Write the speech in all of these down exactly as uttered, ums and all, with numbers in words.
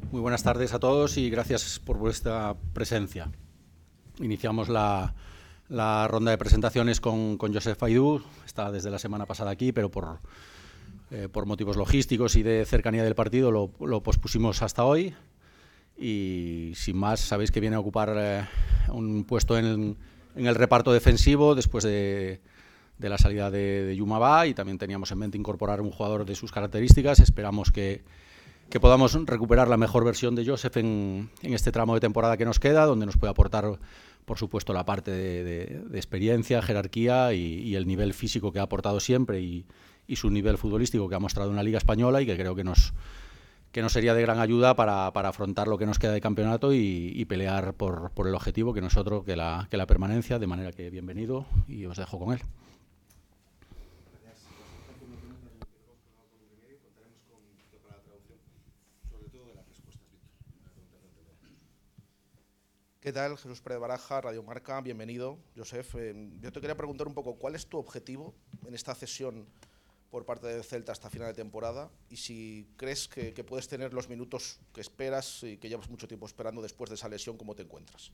Muy buenas tardes a todos y gracias por vuestra presencia. Iniciamos la, la ronda de presentaciones con, con Joseph Aidú. Está desde la semana pasada aquí, pero por, eh, por motivos logísticos y de cercanía del partido lo, lo pospusimos hasta hoy. Y sin más, sabéis que viene a ocupar eh, un puesto en, en el reparto defensivo después de, de la salida de, de Yumaba, y también teníamos en mente incorporar un jugador de sus características. Esperamos que, que podamos recuperar la mejor versión de Joseph en, en este tramo de temporada que nos queda, donde nos puede aportar, por supuesto, la parte de, de, de experiencia, jerarquía y, y el nivel físico que ha aportado siempre y, y su nivel futbolístico que ha mostrado en la Liga Española, y que creo que nos... que nos sería de gran ayuda para, para afrontar lo que nos queda de campeonato y, y pelear por, por el objetivo, que no es otro que la, que la permanencia. De manera que bienvenido y os dejo con él. ¿Qué tal? Jesús Pérez Baraja, Radio Marca, bienvenido. Joseph, eh, yo te quería preguntar un poco, ¿cuál es tu objetivo en esta cesión por parte del Celta hasta final de temporada? Y si crees que, que puedes tener los minutos que esperas y que llevas mucho tiempo esperando después de esa lesión, ¿cómo te encuentras?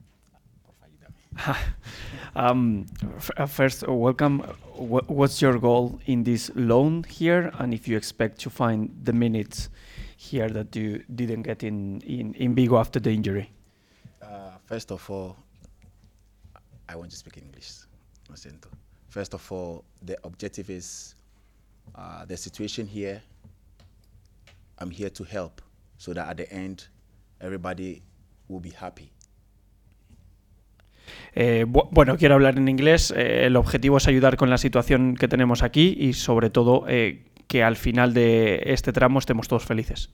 um, first, welcome. What's your goal in this loan here, and if you expect to find the minutes here that you didn't get in, in, in Vigo after the injury? Uh, first of all, I want to speak English. Lo siento. First of all, the objective is uh, the situation here. I'm here to help so that at the end, everybody will be happy. Eh, bu bueno, quiero hablar en inglés. Eh, el objetivo es ayudar con la situación que tenemos aquí y sobre todo eh, que al final de este tramo estemos todos felices.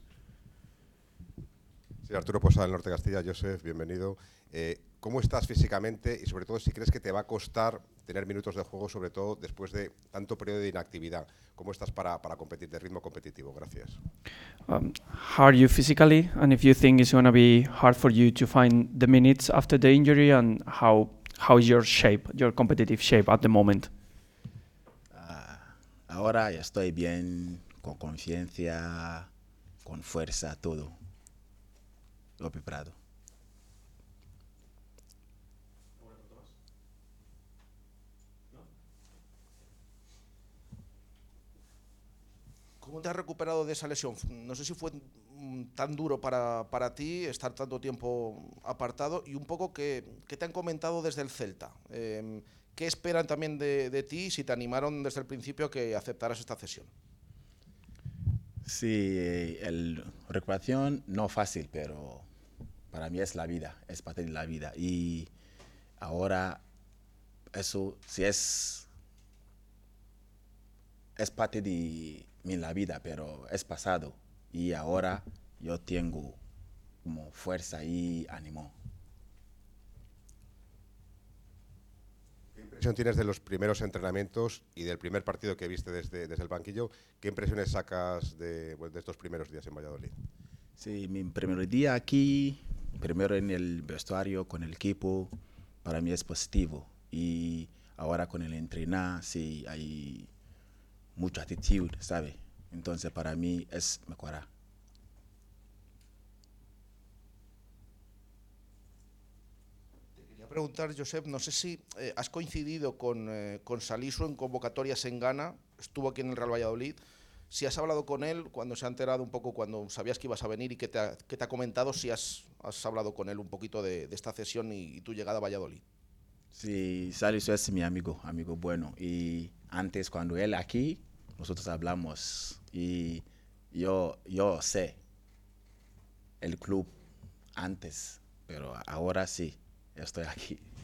Sí, Arturo Posada, del Norte de Castilla. Joseph, bienvenido. Eh, ¿Cómo estás físicamente y sobre todo si crees que te va a costar tener minutos de juego, sobre todo después de tanto periodo de inactividad? ¿Cómo estás para, para competir, de ritmo competitivo? Gracias. Um, how are you physically, and if you think it's going to be hard for you to find the minutes after the injury, and how how is your shape, your competitive shape at the moment? Uh, ahora ya estoy bien, con confianza, con fuerza, todo. Lo preparado. ¿Cómo te has recuperado de esa lesión? No sé si fue tan duro para, para ti estar tanto tiempo apartado, y un poco qué, qué te han comentado desde el Celta. Eh, ¿Qué esperan también de, de ti, si te animaron desde el principio a que aceptaras esta cesión? Sí, la recuperación no fácil, pero para mí es la vida, es parte de la vida. Y ahora eso sí es, es parte de mi la vida, pero es pasado. Y ahora yo tengo como fuerza y ánimo. ¿Qué impresión tienes de los primeros entrenamientos y del primer partido que viste desde, desde el banquillo? ¿Qué impresiones sacas de, bueno, de estos primeros días en Valladolid? Sí, mi primer día aquí, primero en el vestuario con el equipo, para mí es positivo. Y ahora con el entrenar, sí, hay mucha actitud, ¿sabe? Entonces para mí es mejorar. Te quería preguntar, Josep, no sé si eh, has coincidido con, eh, con Salisu en convocatorias en Ghana, estuvo aquí en el Real Valladolid. Si has hablado con él cuando se ha enterado un poco, cuando sabías que ibas a venir, y que te ha, que te ha comentado, si has, has hablado con él un poquito de, de esta cesión y, y tu llegada a Valladolid. Sí, Salisu es mi amigo, amigo bueno. Y antes, cuando él aquí, nosotros hablamos, y yo, yo sé el club antes, pero ahora sí, estoy aquí.